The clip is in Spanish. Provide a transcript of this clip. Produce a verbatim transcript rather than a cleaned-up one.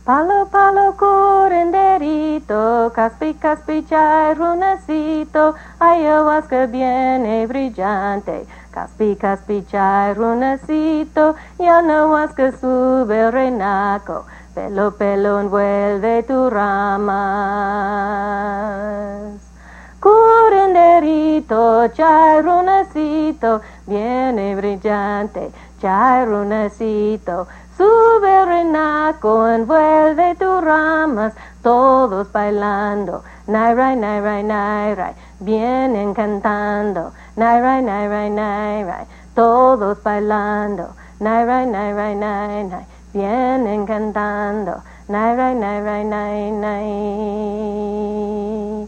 Palo, palo, curenderito, caspi, caspi, chai, runacito, ayahuasca viene brillante. Caspi, caspi, chai, runacito, y ayahuasca sube el renaco, pelo, pelo, envuelve tu ramas. Curenderito, chai, runacito, viene brillante, chai, runacito, sube el renaco, envuelve tus ramas, todos bailando, nairai, nairai, nairai, vienen cantando, nairai, nairai, nairai, todos bailando, nairai, nairai, nairai, vienen cantando, nairai, nairai, nairai.